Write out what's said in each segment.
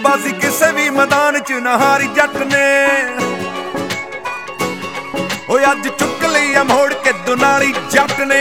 बाजी किसे भी मैदान च नहारी जट ने ओ अज चुक लिया मोड़ के दुनाली जट ने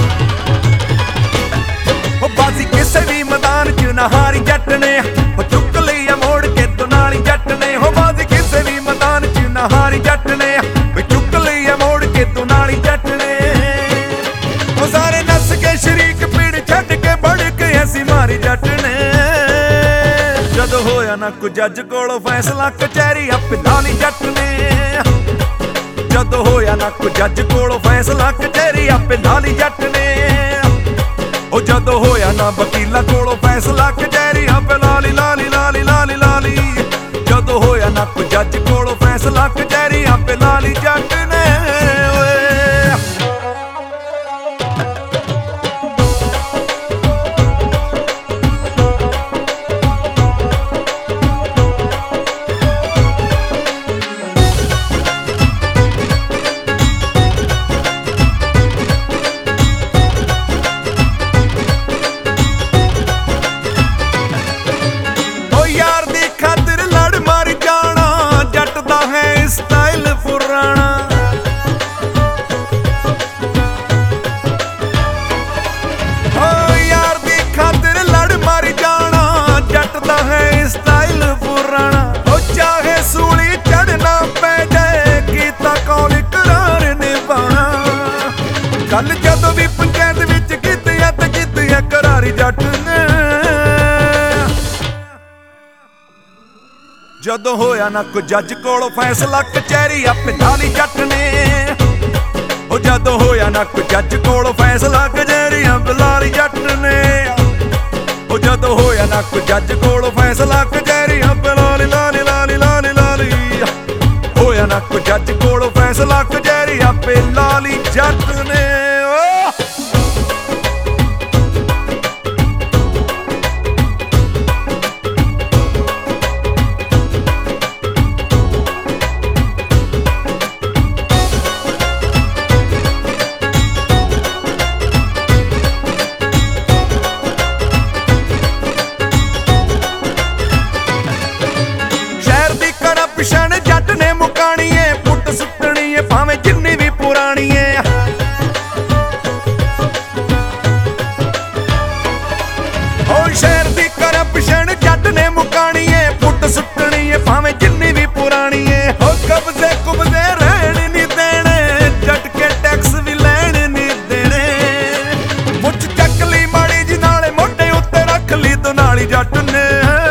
ओ बाजी किसे भी मैदान च नहारी जट ने ओ चुक लिया मोड़ के दुनाली जट ने हो बाजी किसे भी मैदान च नहारी जट ने चुक लिया मोड़ के दुनाली जट ने ओ सारे नस के शरीक पीड़ छड़ के बड़ के ऐसी मारी जट ने जद होया ना कोई जज कोलों फैसला कचहरी आपे लाली जट ने जद होया ना कोई जज कोलों फैसला कचहरी आपे लाली जट ने ओ जद होया ना वकीला कोलों फैसला कचहरी आपे लाली लाली लाली लाली लाली जद होया ना कोई जज कोलों फैसला कचहरी आपे लाली जट ने स्टाइल पुराना ओ यार दी खातिर लड़ मार जाना जट दा है स्टाइल पुराना ओ चाहे सूली चढ़ना पै जाए कीता कौन करार निभाना कल जदों भी पंचायत विच कीती है करारी जट ने जदों होया ना कोई जज कोलों फैसला कचहरी आपे लाली जट ने ओ जदों होया ना कोई जज कोलों फैसला कचहरी आपे लाली जट ने ओ जदों होया ना कोई जज कोलों फैसला कचहरी आपे लाली लाली लाली लाली लाली होया ना कोई जज कोलों फैसला कचहरी आपे लाली जट ने पिछण जट ने मुकानी है पुट सुटनी है भावें जिन्नी भी पुरानी है ओ शहर दी कर पिछण जट ने मुकानी है पुट सुटनी है भावें जिन्नी भी पुरानी है ओ कब्जे कुब्जे रहन नहीं देने जट के टैक्स भी लैन नहीं देने मुझ चक ली माड़ी जी नाले मोढे उत्ते रख ली दुनाली जट ने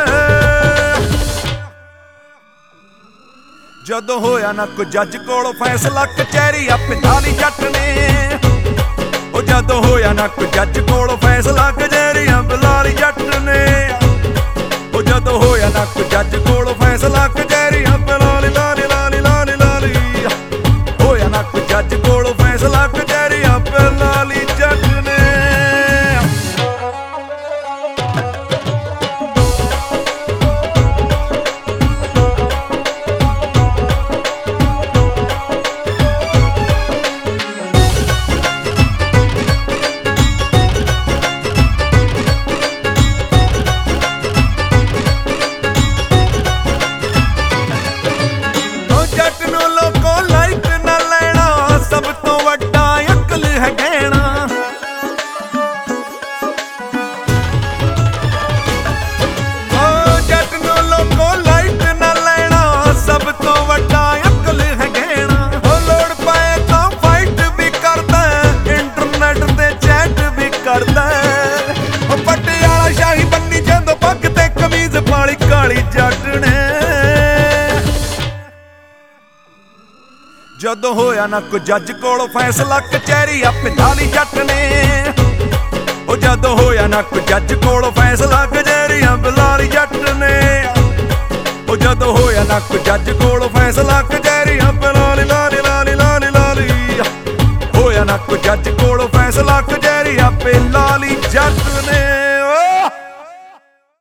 जदों होया ना कोई जज कोलों फैसला कचहरी आपे लाली जट ने ओ जदों होया ना कोई जज कोलों फैसला कचहरी आपे लाली जट ने ओ जदों होया ना कोई जज कोलों फैसला कचहरी आपे लाली लाली लाली लाली लाली होया ना कोई जज कोलों फैसला कचहरी आपे लाली जट ने जदों होया ना कोई जज कोलों फैसला कचहरी आपे लाली जट ने ओ जदों होया ना कोई जज कोलों फैसला कचहरी आपे लाली जट ने ओ जदों होया ना कोई जज कोलों फैसला कचहरी आपे लाली लाली लाली लाली लाली होया ना कोई जज कोलों फैसला कचहरी आपे लाली जट ने।